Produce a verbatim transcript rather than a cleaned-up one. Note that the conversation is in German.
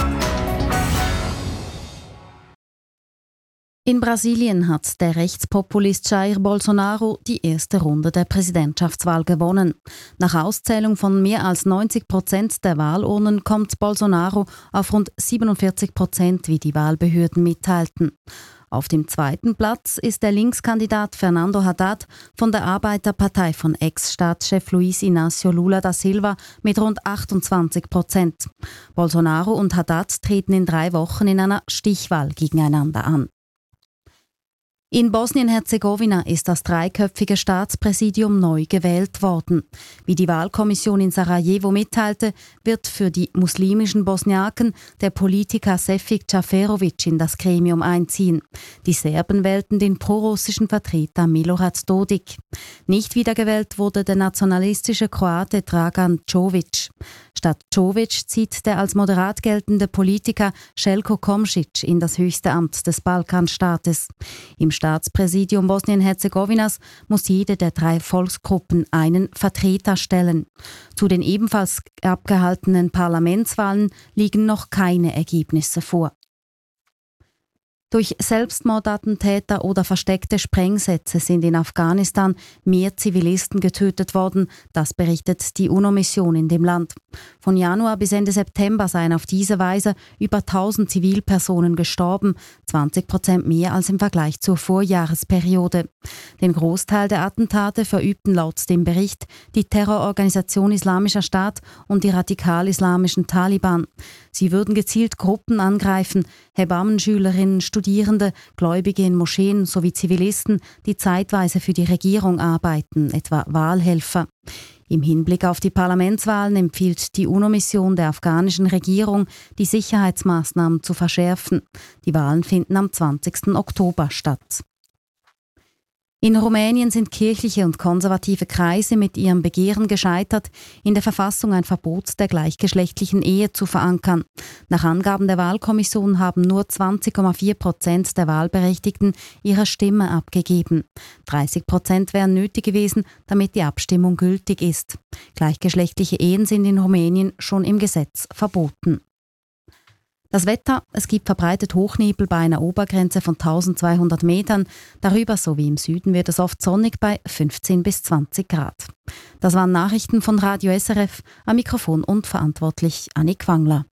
In Brasilien hat der Rechtspopulist Jair Bolsonaro die erste Runde der Präsidentschaftswahl gewonnen. Nach Auszählung von mehr als neunzig Prozent der Wahlurnen kommt Bolsonaro auf rund siebenundvierzig Prozent, wie die Wahlbehörden mitteilten. Auf dem zweiten Platz ist der Linkskandidat Fernando Haddad von der Arbeiterpartei von Ex-Staatschef Luiz Inácio Lula da Silva mit rund achtundzwanzig Prozent. Bolsonaro und Haddad treten in drei Wochen in einer Stichwahl gegeneinander an. In Bosnien-Herzegowina ist das dreiköpfige Staatspräsidium neu gewählt worden. Wie die Wahlkommission in Sarajevo mitteilte, wird für die muslimischen Bosniaken der Politiker Šefik Džaferović in das Gremium einziehen. Die Serben wählten den prorussischen Vertreter Milorad Dodik. Nicht wiedergewählt wurde der nationalistische Kroate Dragan Čović. Statt Čović zieht der als moderat geltende Politiker Željko Komšić in das höchste Amt des Balkanstaates. Im Staatspräsidium Bosnien-Herzegowinas muss jede der drei Volksgruppen einen Vertreter stellen. Zu den ebenfalls abgehaltenen Parlamentswahlen liegen noch keine Ergebnisse vor. Durch Selbstmordattentäter oder versteckte Sprengsätze sind in Afghanistan mehr Zivilisten getötet worden, das berichtet die UNO-Mission in dem Land. Von Januar bis Ende September seien auf diese Weise über tausend Zivilpersonen gestorben, zwanzig Prozent mehr als im Vergleich zur Vorjahresperiode. Den Großteil der Attentate verübten laut dem Bericht die Terrororganisation Islamischer Staat und die radikal-islamischen Taliban. Sie würden gezielt Gruppen angreifen, Hebammenschülerinnen, Studierende, Gläubige in Moscheen sowie Zivilisten, die zeitweise für die Regierung arbeiten, etwa Wahlhelfer. Im Hinblick auf die Parlamentswahlen empfiehlt die UNO-Mission der afghanischen Regierung, die Sicherheitsmaßnahmen zu verschärfen. Die Wahlen finden am zwanzigsten Oktober statt. In Rumänien sind kirchliche und konservative Kreise mit ihrem Begehren gescheitert, in der Verfassung ein Verbot der gleichgeschlechtlichen Ehe zu verankern. Nach Angaben der Wahlkommission haben nur zwanzig Komma vier Prozent der Wahlberechtigten ihre Stimme abgegeben. dreißig Prozent wären nötig gewesen, damit die Abstimmung gültig ist. Gleichgeschlechtliche Ehen sind in Rumänien schon im Gesetz verboten. Das Wetter, es gibt verbreitet Hochnebel bei einer Obergrenze von eintausendzweihundert Metern. Darüber sowie im Süden wird es oft sonnig bei fünfzehn bis zwanzig Grad. Das waren Nachrichten von Radio S R F, am Mikrofon und verantwortlich Annik Wangler.